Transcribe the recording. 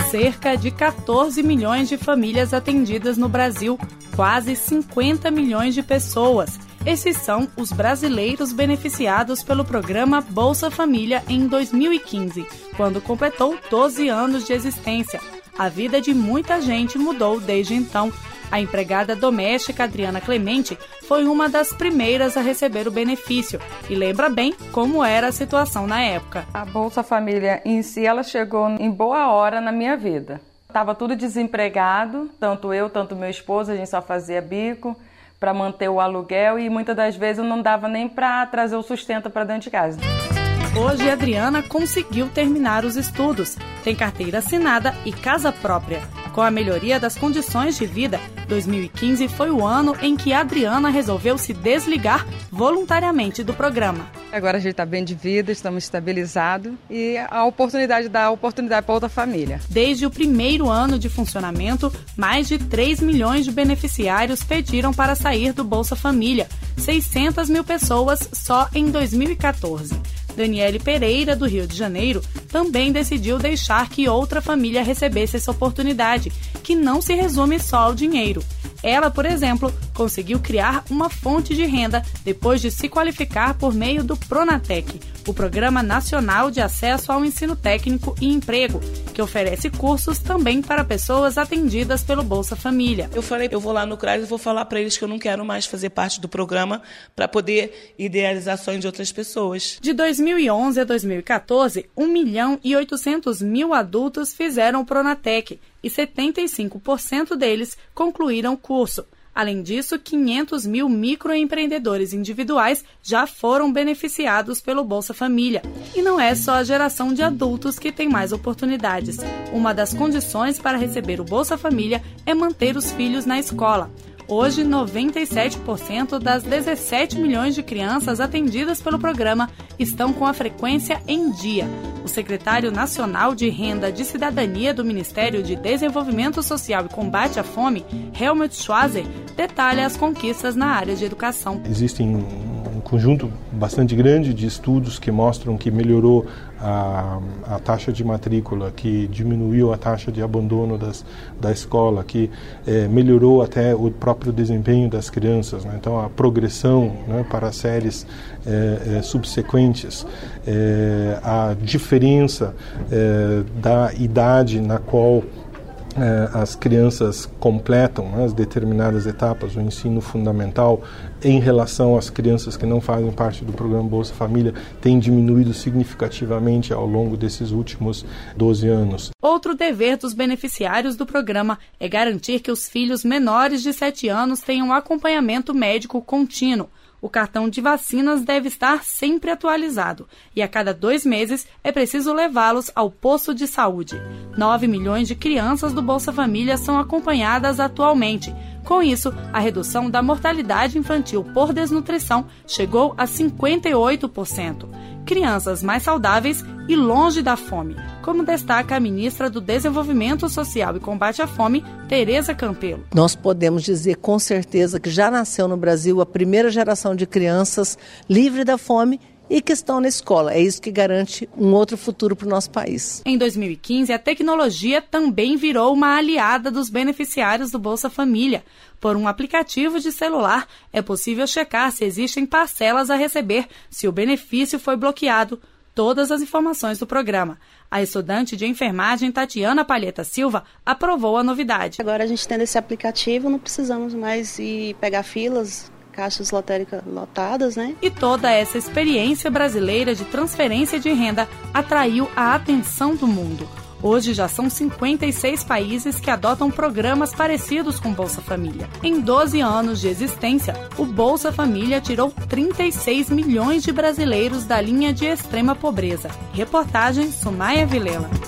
cerca de 14 milhões de famílias atendidas no Brasil, quase 50 milhões de pessoas. Esses são os brasileiros beneficiados pelo programa Bolsa Família em 2015, quando completou 12 anos de existência. A vida de muita gente mudou desde então. A empregada doméstica Adriana Clemente foi uma das primeiras a receber o benefício e lembra bem como era a situação na época. A Bolsa Família em si, ela chegou em boa hora na minha vida. Estava tudo desempregado, tanto eu, tanto meu esposo, a gente só fazia bico para manter o aluguel e muitas das vezes não dava nem para trazer o sustento para dentro de casa. Hoje, a Adriana conseguiu terminar os estudos, tem carteira assinada e casa própria. Com a melhoria das condições de vida, 2015 foi o ano em que a Adriana resolveu se desligar voluntariamente do programa. Agora a gente está bem de vida, estamos estabilizados e a oportunidade dá oportunidade para outra família. Desde o primeiro ano de funcionamento, mais de 3 milhões de beneficiários pediram para sair do Bolsa Família, 600 mil pessoas só em 2014. Daniele Pereira, do Rio de Janeiro, também decidiu deixar que outra família recebesse essa oportunidade, que não se resume só ao dinheiro. Ela, por exemplo, conseguiu criar uma fonte de renda depois de se qualificar por meio do Pronatec, o Programa Nacional de Acesso ao Ensino Técnico e Emprego, que oferece cursos também para pessoas atendidas pelo Bolsa Família. Eu falei, eu vou lá no CRAS e vou falar para eles que eu não quero mais fazer parte do programa para poder idealizar sonhos de outras pessoas. De 2011 a 2014, 1.800.000 adultos fizeram o Pronatec e 75% deles concluíram o curso. Além disso, 500 mil microempreendedores individuais já foram beneficiados pelo Bolsa Família. E não é só a geração de adultos que tem mais oportunidades. Uma das condições para receber o Bolsa Família é manter os filhos na escola. Hoje, 97% das 17 milhões de crianças atendidas pelo programa estão com a frequência em dia. O secretário nacional de Renda de Cidadania do Ministério de Desenvolvimento Social e Combate à Fome, Helmut Schwazer, detalha as conquistas na área de educação. Existem um conjunto bastante grande de estudos que mostram que melhorou a taxa de matrícula, que diminuiu a taxa de abandono da escola, que melhorou até o próprio desempenho das crianças, né? Então a progressão, né, para séries subsequentes, a diferença da idade na qual as crianças completam, né, as determinadas etapas do ensino fundamental em relação às crianças que não fazem parte do programa Bolsa Família tem diminuído significativamente ao longo desses últimos 12 anos. Outro dever dos beneficiários do programa é garantir que os filhos menores de 7 anos tenham acompanhamento médico contínuo. O cartão de vacinas deve estar sempre atualizado e a cada 2 meses é preciso levá-los ao posto de saúde. 9 milhões de crianças do Bolsa Família são acompanhadas atualmente. Com isso, a redução da mortalidade infantil por desnutrição chegou a 58%. Crianças mais saudáveis e longe da fome, como destaca a ministra do Desenvolvimento Social e Combate à Fome, Tereza Campelo. Nós podemos dizer com certeza que já nasceu no Brasil a primeira geração de crianças livre da fome e que estão na escola. É isso que garante um outro futuro para o nosso país. Em 2015, a tecnologia também virou uma aliada dos beneficiários do Bolsa Família. Por um aplicativo de celular, é possível checar se existem parcelas a receber, se o benefício foi bloqueado, todas as informações do programa. A estudante de enfermagem Tatiana Palheta Silva aprovou a novidade. Agora a gente tendo esse aplicativo, não precisamos mais ir pegar filas, caixas lotéricas lotadas, né? E toda essa experiência brasileira de transferência de renda atraiu a atenção do mundo. Hoje já são 56 países que adotam programas parecidos com Bolsa Família. Em 12 anos de existência, o Bolsa Família tirou 36 milhões de brasileiros da linha de extrema pobreza. Reportagem Sumaia Vilela.